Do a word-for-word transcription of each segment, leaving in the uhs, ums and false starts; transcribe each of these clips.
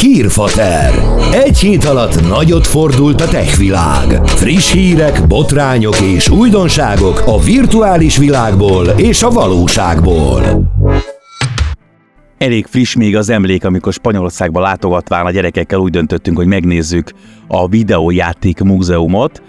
Hírfater. Egy hét alatt nagyot fordult a tech világ. Friss hírek, botrányok és újdonságok a virtuális világból és a valóságból. Elég friss még az emlék, amikor Spanyolországba látogatván a gyerekekkel úgy döntöttünk, hogy megnézzük a videójáték múzeumot,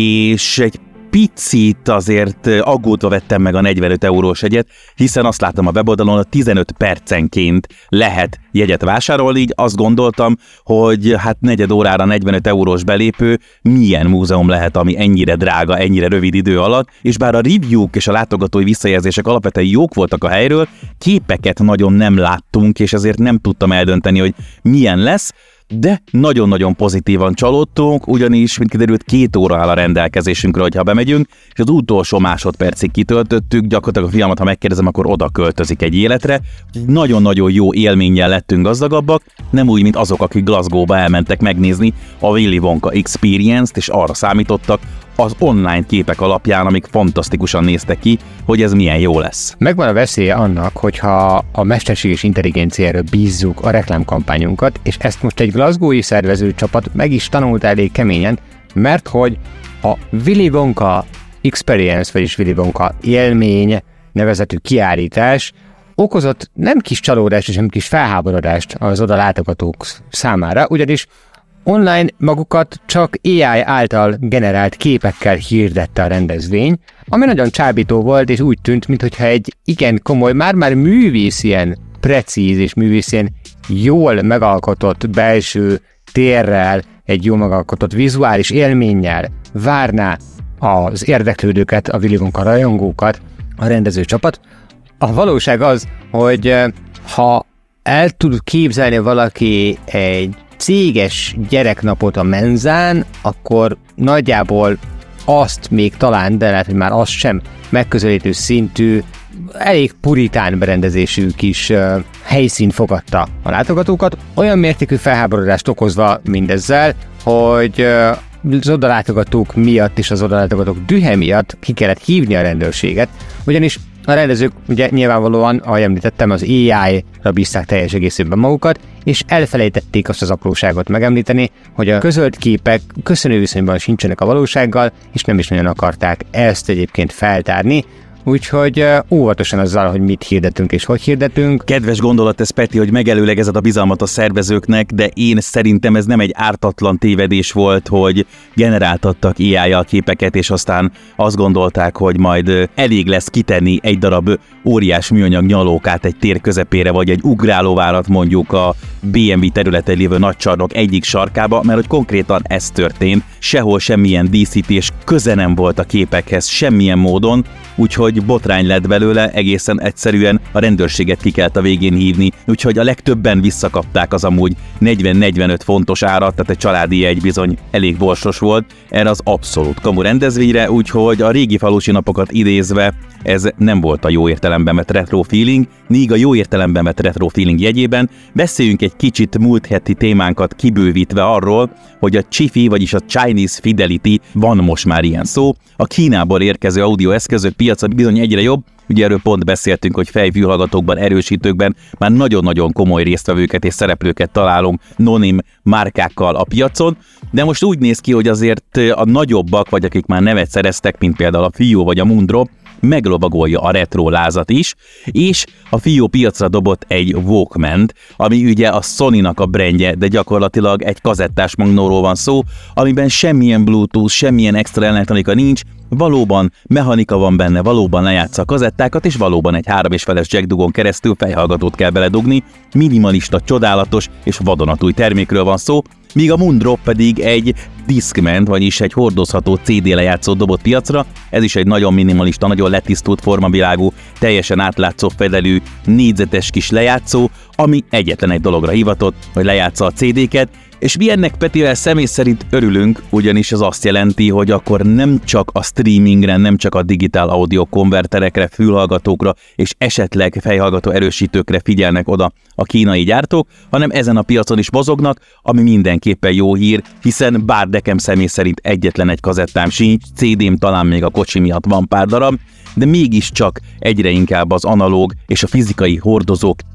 és egy picit azért aggódva vettem meg a negyvenöt eurós jegyet, hiszen azt láttam a weboldalon, hogy tizenöt percenként lehet jegyet vásárolni, így azt gondoltam, hogy hát negyed órára negyvenöt eurós belépő milyen múzeum lehet, ami ennyire drága, ennyire rövid idő alatt, és bár a review-k és a látogatói visszajelzések alapvetően jók voltak a helyről, képeket nagyon nem láttunk, és ezért nem tudtam eldönteni, hogy milyen lesz, de nagyon-nagyon pozitívan csalódtunk, ugyanis, mint kiderült, két óra áll a rendelkezésünkre, hogyha bemegyünk, és az utolsó másodpercig kitöltöttük, gyakorlatilag a fiamat, ha megkérdezem, akkor oda költözik egy életre. Nagyon-nagyon jó élménnyel lettünk gazdagabbak, nem úgy, mint azok, akik Glasgow-ba elmentek megnézni a Willy Wonka Experience-t, és arra számítottak az online képek alapján, amik fantasztikusan néztek ki, hogy ez milyen jó lesz. Megvan a veszélye annak, hogyha a mesterséges intelligenciáról bízzuk a reklámkampányunkat, és ezt most egy glasgowi szervezőcsapat meg is tanult elég keményen, mert hogy a Willy Wonka Experience, vagyis Willy Wonka élmény nevezetű kiállítás okozott nem kis csalódást és nem kis felháborodást az oda látogatók számára, ugyanis online magukat csak á i által generált képekkel hirdette a rendezvény, ami nagyon csábító volt, és úgy tűnt, mintha egy igen komoly, már-már művészien precíz és művészien jól megalkotott belső térrel, egy jól megalkotott vizuális élménnyel várná az érdeklődőket, a Willy Wonka rajongókat a rendezőcsapat. A valóság az, hogy ha el tud képzelni valaki egy céges gyereknapot a menzán, akkor nagyjából azt még talán, de lehet, hogy már azt sem megközelítő szintű, elég puritán berendezésű kis uh, helyszín fogadta a látogatókat, olyan mértékű felháborodást okozva mindezzel, hogy uh, az odalátogatók miatt és az odalátogatók dühe miatt ki kellett hívni a rendőrséget, ugyanis a rendezők ugye nyilvánvalóan, ahogy említettem, az á i-ra bízták teljes egészében magukat, és elfelejtették azt az apróságot megemlíteni, hogy a közölt képek köszönő viszonyban sincsenek a valósággal, és nem is nagyon akarták ezt egyébként feltárni, úgyhogy óvatosan azzal, hogy mit hirdetünk és hogy hirdetünk. Kedves gondolat ez, Peti, hogy megelőlegezed a bizalmat a szervezőknek, de én szerintem ez nem egy ártatlan tévedés volt, hogy generáltattak á i-jal képeket, és aztán azt gondolták, hogy majd elég lesz kitenni egy darab óriás műanyag nyalókát egy tér közepére, vagy egy ugrálóvárat mondjuk a bé em vé területen lévő nagycsarnok egyik sarkába, mert hogy konkrétan ez történt, sehol semmilyen díszítés köze nem volt a képekhez, semmilyen módon, úgyhogy botrány lett belőle, egészen egyszerűen a rendőrséget ki kellett a végén hívni, úgyhogy a legtöbben visszakapták az amúgy negyven-negyvenöt fontos árat, tehát egy családi jegy bizony elég borsos volt erre az abszolút kamu rendezvényre, úgyhogy a régi falusi napokat idézve ez nem volt a jó értelemben vett retro feeling, míg a jó értelemben vett retro feeling jegyében beszéljünk egy kicsit múlt heti témánkat kibővítve arról, hogy a Chifi, vagyis a Chinese Fidelity, van most már ilyen szó, a Kínából érkező audioeszközök piaca bizony egyre jobb, ugye erről pont beszéltünk, hogy fejfülhallgatókban, erősítőkben már nagyon-nagyon komoly résztvevőket és szereplőket találunk nonim márkákkal a piacon, de most úgy néz ki, hogy azért a nagyobbak, vagy akik már nevet szereztek, mint például a Fio vagy a Mundrop, meglovagolja a retro lázat is, és a Fio piacra dobott egy Walkman-t, ami ugye a Sony-nak a brandje, de gyakorlatilag egy kazettás magnóról van szó, amiben semmilyen Bluetooth, semmilyen extra elektronika nincs, valóban mechanika van benne, valóban lejátsza a kazettákat, és valóban egy három és feles jack dugon keresztül fejhallgatót kell beledugni, minimalista, csodálatos és vadonatúj termékről van szó, míg a Mundrop pedig egy Discman, vagyis egy hordozható cé dé lejátszót dobott piacra, ez is egy nagyon minimalista, nagyon letisztult formavilágú, teljesen átlátszó fedelű, négyzetes kis lejátszó, ami egyetlen egy dologra hivatott, hogy lejátsza a cé déket, és mi ennek Petivel személy szerint örülünk, ugyanis ez azt jelenti, hogy akkor nem csak a streamingre, nem csak a digitál audio konverterekre, fülhallgatókra és esetleg fejhallgató erősítőkre figyelnek oda a kínai gyártók, hanem ezen a piacon is mozognak, ami mindenképpen jó hír, hiszen bár nekem személy szerint egyetlen egy kazettám sincs, cé dém talán még a kocsi miatt van pár darab, de mégiscsak egyre inkább az analóg és a fizikai hordozók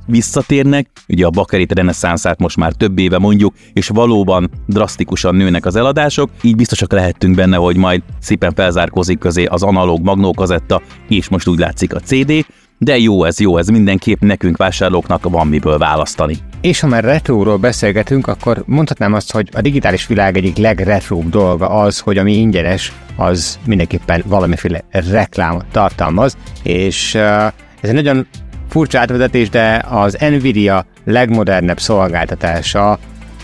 visszatérnek, ugye a bakelit reneszánszát most már több éve mondjuk, és valóban drasztikusan nőnek az eladások, így biztosak lehettünk benne, hogy majd szépen felzárkózik közé az analóg magnókazetta, és most úgy látszik a cé dé, de jó ez, jó ez, mindenképp nekünk vásárlóknak van miből választani. És ha már retróról beszélgetünk, akkor mondhatnám azt, hogy a digitális világ egyik legretróbb dolga az, hogy ami ingyenes, az mindenképpen valamiféle reklámot tartalmaz, és uh, ez egy nagyon furcsa átvezetés, de az Nvidia legmodernebb szolgáltatása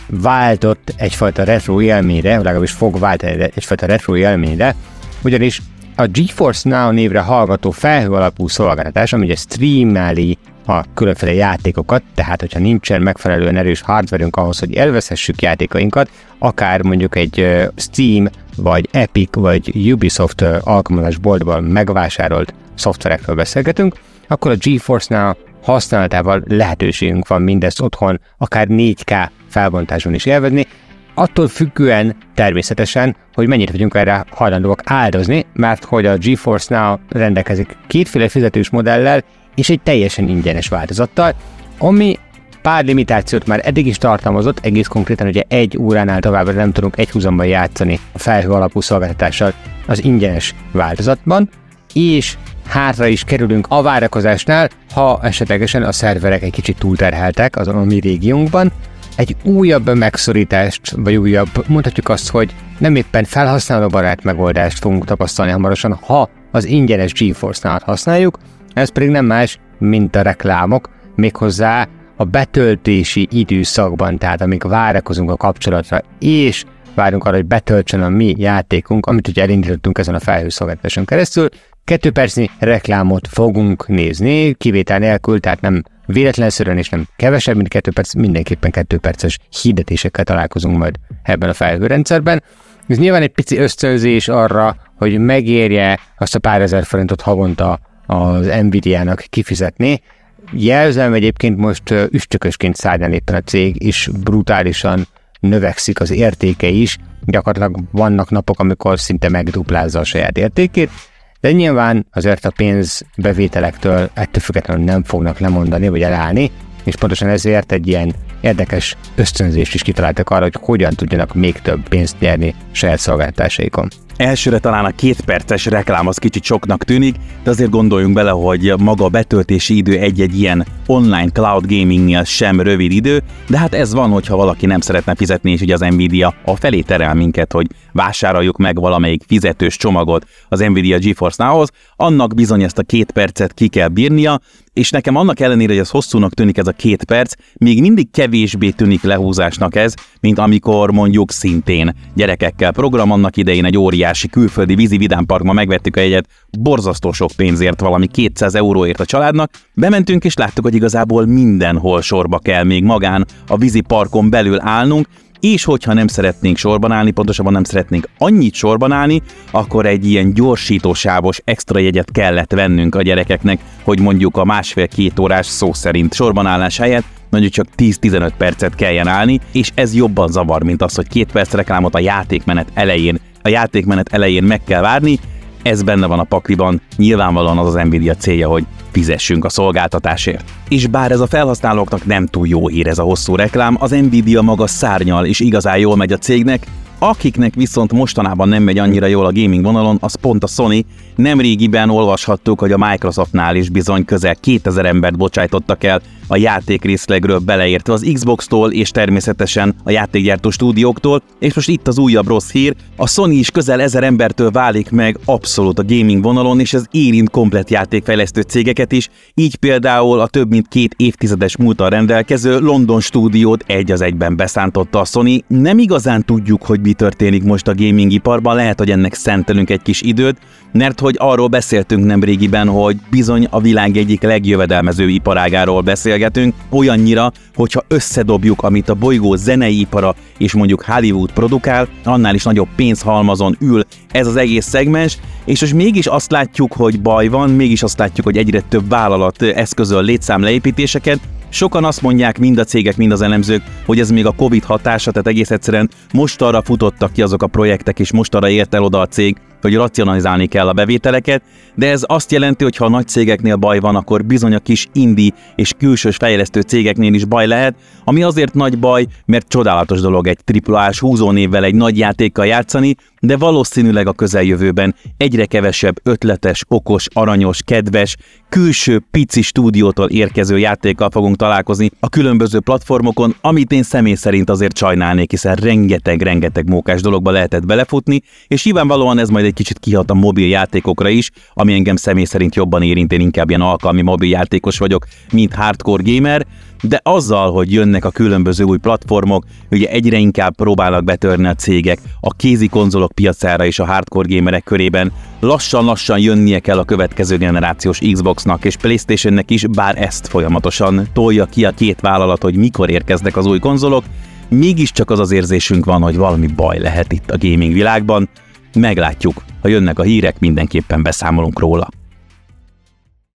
váltott egyfajta retro élményre, legalábbis fog váltani egyfajta retro élményre, ugyanis a GeForce Now névre hallgató felhő alapú szolgáltatás, ami ugye streameli a különféle játékokat, tehát hogyha nincsen megfelelően erős hardverünk ahhoz, hogy élvezhessük játékainkat, akár mondjuk egy Steam, vagy Epic, vagy Ubisoft alkalmazásboltban megvásárolt szoftverekről beszélgetünk, akkor a GeForce Now használatával lehetőségünk van mindezt otthon, akár négy ká felbontásban is élvezni, attól függően természetesen, hogy mennyit vagyunk erre hajlandóak áldozni, mert hogy a GeForce Now rendelkezik kétféle fizetős modellel és egy teljesen ingyenes változattal, ami pár limitációt már eddig is tartalmazott, egész konkrétan ugye egy óránál továbbra nem tudunk egyhuzamban játszani a felhő alapú szolgáltatással az ingyenes változatban, és hátra is kerülünk a várakozásnál, ha esetlegesen a szerverek egy kicsit túlterheltek azon a mi régiónkban. Egy újabb megszorítást, vagy újabb, mondhatjuk azt, hogy nem éppen felhasználóbarát megoldást fogunk tapasztalni hamarosan, ha az ingyenes GeForce Now-t használjuk, ez pedig nem más, mint a reklámok, méghozzá a betöltési időszakban, tehát amíg várakozunk a kapcsolatra, és várunk arra, hogy betöltsön a mi játékunk, amit ugye elindítottunk ezen a felhőszolgáltatáson keresztül, kettő percnyi reklámot fogunk nézni, kivétel nélkül, tehát nem véletlenszerűen és nem kevesebb, mint kettő perc, mindenképpen kettő perces hirdetésekkel találkozunk majd ebben a felhőrendszerben. Ez nyilván egy pici ösztönzés arra, hogy megérje azt a pár ezer forintot havonta az Nvidia-nak kifizetni. Jelzem egyébként most üstökösként szárnyal éppen a cég, és brutálisan növekszik az értéke is, gyakorlatilag vannak napok, amikor szinte megduplázza a saját értékét, de nyilván azért a pénzbevételektől ettől függetlenül nem fognak lemondani, vagy elállni, és pontosan ezért egy ilyen érdekes ösztönzést is kitaláltak arra, hogy hogyan tudjanak még több pénzt nyerni saját szolgáltatásaikon. Elsőre talán a két perces reklám az kicsit soknak tűnik, de azért gondoljunk bele, hogy maga a betöltési idő egy-egy ilyen online cloud gamingnél sem rövid idő, de hát ez van, hogyha valaki nem szeretne fizetni, és ugye az Nvidia a felé terel minket, hogy vásároljuk meg valamelyik fizetős csomagot az Nvidia GeForce Now-hoz, annak bizony ezt a két percet ki kell bírnia, és nekem annak ellenére, hogy ez hosszúnak tűnik ez a két perc, még mindig kevésbé tűnik lehúzásnak ez, mint amikor mondjuk szintén gyerekekkel program annak idején egy óriási külföldi vízi vidámparkban megvettük a jegyet borzasztó sok pénzért, valami kétszáz euróért a családnak, bementünk és láttuk, hogy igazából mindenhol sorba kell még magán a vízi parkon belül állnunk, és hogyha nem szeretnénk sorban állni, pontosabban nem szeretnénk annyit sorban állni, akkor egy ilyen gyorsítósávos extra jegyet kellett vennünk a gyerekeknek, hogy mondjuk a másfél-két órás szó szerint sorban állás helyett mondjuk csak tíz-tizenöt percet kelljen állni, és ez jobban zavar, mint az, hogy két perc reklámot a játékmenet elején, a játékmenet elején meg kell várni. Ez benne van a pakliban, nyilvánvalóan az az Nvidia célja, hogy fizessünk a szolgáltatásért. És bár ez a felhasználóknak nem túl jó hír ez a hosszú reklám, az Nvidia maga szárnyal és igazán jól megy a cégnek, akiknek viszont mostanában nem megy annyira jól a gaming vonalon, az pont a Sony. Nemrégiben olvashattuk, hogy a Microsoftnál is bizony közel kétezer embert bocsájtottak el a játékrészlegről beleértve az Xbox-tól és természetesen a játékgyártó stúdióktól, és most itt az újabb rossz hír, a Sony is közel ezer embertől válik meg abszolút a gaming vonalon, és ez érint komplett játékfejlesztő cégeket is, így például a több mint két évtizedes múlttal rendelkező London stúdiót egy az egyben beszántotta a Sony. Nem igazán tudjuk, hogy mi történik most a gaming iparban, lehet, hogy ennek szentelünk egy kis időt, mert hogy arról beszéltünk nemrégiben, hogy bizony a világ egyik legjövedelmező iparágáról beszélgetünk, olyannyira, hogyha összedobjuk, amit a bolygó zenei ipara és mondjuk Hollywood produkál, annál is nagyobb pénzhalmazon ül ez az egész szegmens, és most mégis azt látjuk, hogy baj van, mégis azt látjuk, hogy egyre több vállalat eszközöl létszámleépítéseket. Sokan azt mondják, mind a cégek, mind az elemzők, hogy ez még a Covid hatása, tehát egész egyszerűen mostanra futottak ki azok a projektek, és mostanra ért el oda a cég, hogy racionalizálni kell a bevételeket, de ez azt jelenti, hogy ha a nagy cégeknél baj van, akkor bizony a kis indie és külsős fejlesztő cégeknél is baj lehet, ami azért nagy baj, mert csodálatos dolog egy triplás húzónévvel egy nagy játékkal játszani, de valószínűleg a közeljövőben egyre kevesebb ötletes, okos, aranyos, kedves, külső pici stúdiótól érkező játékkal fogunk találkozni a különböző platformokon, amit én személy szerint azért sajnálnék, hiszen rengeteg-rengeteg mókás dologba lehetett belefutni, és nyilvánvalóan ez majd egy kicsit kihat a mobil játékokra is, ami engem személy szerint jobban érint, én inkább ilyen alkalmi mobil játékos vagyok, mint hardcore gamer, de azzal, hogy jönnek a különböző új platformok, ugye egyre inkább próbálnak betörni a cégek a kézi konzolok piacára és a hardcore gamerek körében, lassan-lassan jönnie kell a következő generációs Xboxnak és PlayStationnek is, bár ezt folyamatosan tolja ki a két vállalat, hogy mikor érkeznek az új konzolok, mégiscsak az az érzésünk van, hogy valami baj lehet itt a gaming világban. Meglátjuk, ha jönnek a hírek, mindenképpen beszámolunk róla.